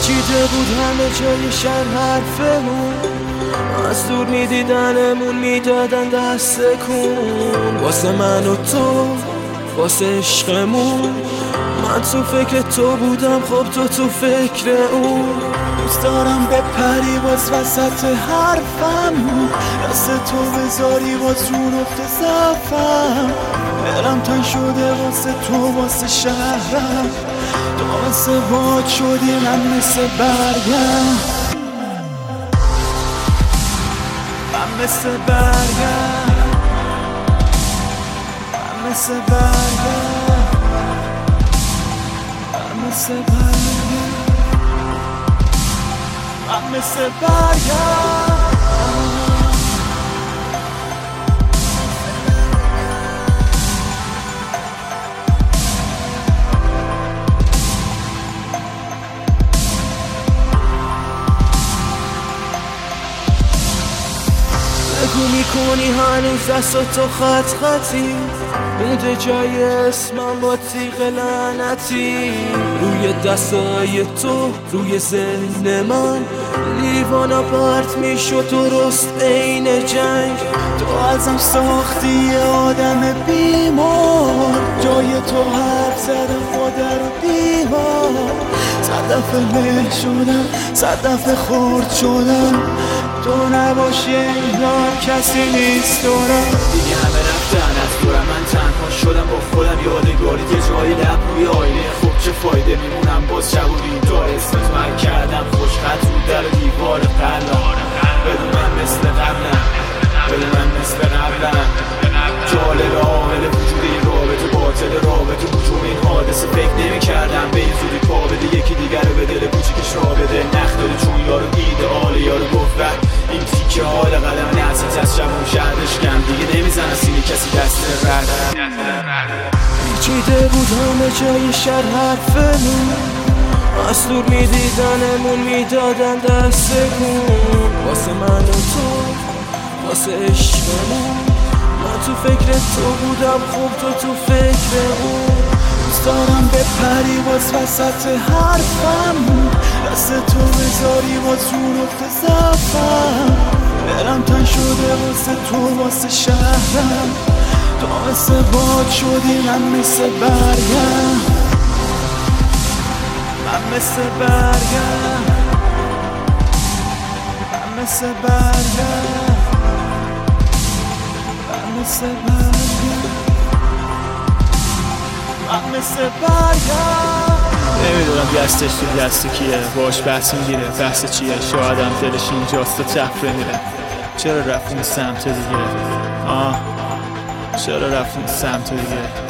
پیچیده بود همه جای شهر حرفمون، از دور میدیدنمون میدادن دست کن. واسه من و تو، واسه عشقمون، من تو فکر تو بودم، خب تو فکر اون. دوست دارم بپری باز وسط حرفم، دست تو بذاری باز رو نقطه ضعفم. دلم تنگ شده واسه تو، واسه شهرم، تو مثل باد شدی، من مثل برگم، من مثل برگم، من مثل برگم، من مثل برگم، من مثل برگم. بگو میکنی هنوز دستاتو خط خطی، مونده جای اسمم با تیغ لعنتی. روی دستای تو، روی ذهن من، لیوانا پرت میشد درست عین جنگ. تو ازم ساختی یه آدم بیمار، جای تو حرف زدم با در و دیوار. 100 دفعه له شدم، 100 دفعه خورد شدم، تو نباشی انگار کسی نیست دورم. دیگه همه رفتن از دورم، من تنها شدم با خودم. یادگاری یه جای لب روی آینه، خب چه فایده، میمونم باز شب و بیدار. اسمت من کردم خوشخط رو در و دیوار قلبم. بدون من مثل قبلم، بدون من مثل قبلم. جالب عامل وجود این رابطه، باطل رابطه وجود این حادثه. فکر نمی کردم به این زودی پا بده، یکی دیگر رو به دل کوچیکش را بده. نخ داره چون یارو ایدئاله، یارو گفت این تیکه حال قلم نزدیت از شبون شهرش کم. دیگه نمیزن از اینی کسی دست رد. پیچیده بود همه جای شهر حرفمون، از دور میدیدنمون میدادن دست کن. واسه من و تو، واسه عشقمون، من تو فکر تو بودم، خب تو فکر اون. دوست دارم بپری باز وسط حرفم، دست تو بذاری باز رو نقطه ضعفم. دلم تنگ شده واسه تو، واسه شهرم، تو مثل باد شدی، من مثل برگم، من مثل برگم، من مثل برگم، من مثل برگم، من مثل برگم. نمیدونم دستش تو دست کیه، باش بحث میگیره، بحث چیه؟ شایدم دلش اینجاست و تفره میره. چرا رفت اون سمت دیگه؟ چرا رفت اون سمت دیگه؟